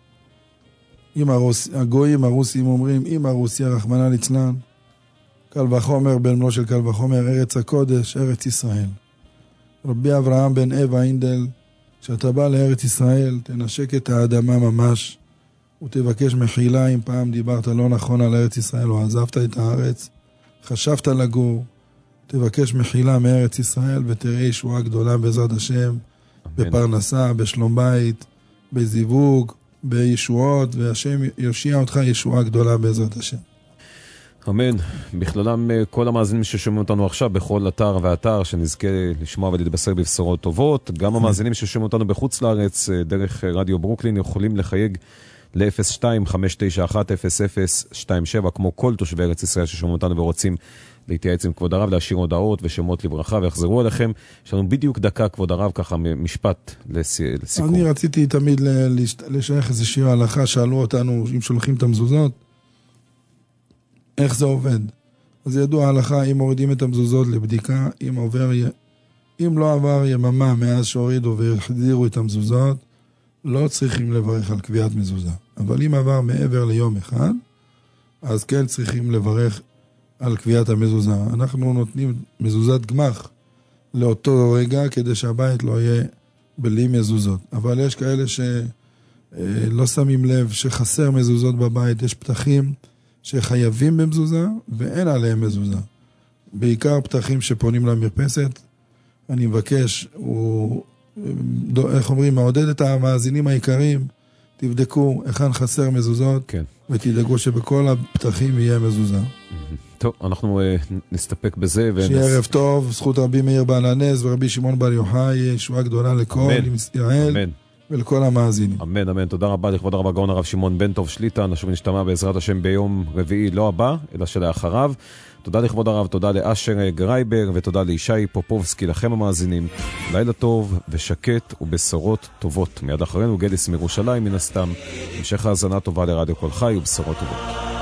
[SPEAKER 3] הגויים הרוסים אומרים, אם הרוסיה רחמנא ליצלן, קל וחומר בן בנו של קל וחומר, ארץ הקודש, ארץ ישראל. רבי אברהם בן אווה אינדל, כשאתה בא לארץ ישראל, תנשק את האדמה ממש, ותבקש מחילה אם פעם דיברת לא נכון על ארץ ישראל, או עזבת את הארץ, חשבת לגור, תבקש מחילה מארץ ישראל, ותראה ישועה גדולה בעזרת השם, בפרנסה, בשלום בית, בזיווג, בישועות, והשם יושיע אותך ישועה גדולה בעזרת השם.
[SPEAKER 2] אמן. בכללם כל המאזינים ששומעים אותנו עכשיו בכל אתר ואתר, שנזכה לשמוע ולהתבשר בבשורות טובות. גם המאזינים ששומעים אותנו בחוץ לארץ דרך רדיו ברוקלין יכולים לחייג ל-02-591-0027, כמו כל תושבי ארץ ישראל ששומעים אותנו ורוצים להתייעץ עם כבוד הרב, להשאיר הודעות ושמות לברכה ויחזרו אליכם. יש לנו בדיוק דקה, כבוד הרב, ככה משפט לסיכום.
[SPEAKER 3] אני רציתי תמיד לשייך איזושהי הלכה, שאלו אותנו אם שולחים את המזוזות, איך זה עובד? אז ידוע ההלכה, אם מורידים את המזוזות לבדיקה, אם לא עבר יממה מאז שהורידו והחזירו את המזוזות, לא צריכים לברך על קביעת מזוזה. אבל אם עבר מעבר ליום אחד, אז כן צריכים לברך על קביעת המזוזה. אנחנו נותנים מזוזת גמח לאותו רגע, כדי שהבית לא יהיה בלי מזוזות. אבל יש כאלה שלא שמים לב שחסר מזוזות בבית, יש פתחים שחייבים במזוזה ואין עליהם מזוזה. בעיקר פתחים שפונים למרפסת. אני מבקש, איך אומרים, מעודד את המאזינים העיקריים, תבדקו היכן חסר מזוזות,
[SPEAKER 2] כן.
[SPEAKER 3] ותדאגו שבכל הפתחים יהיה מזוזה.
[SPEAKER 2] טוב, אנחנו נסתפק בזה.
[SPEAKER 3] שיהיה ערב טוב, זכות רבי מאיר בעל הנס ורבי שמעון בר יוחאי, ישועה גדולה לכל עם ישראל ולכל המאזינים.
[SPEAKER 2] אמן, אמן. תודה רבה לכבוד הרב הגאון הרב שמעון בן טוב שליט"א, נשוב ונשתמע בעזרת השם ביום רביעי, לא הבא, אלא שלאחריו. תודה לכבוד הרב, תודה לאשר גרייבר, ותודה לישי פופובסקי, לכם המאזינים. לילה טוב ושקט ובשורות טובות. מיד אחרינו גדיס מירושלים מן הסתם. המשך האזנה טובה לרדיו כל חי ובשורות טובות.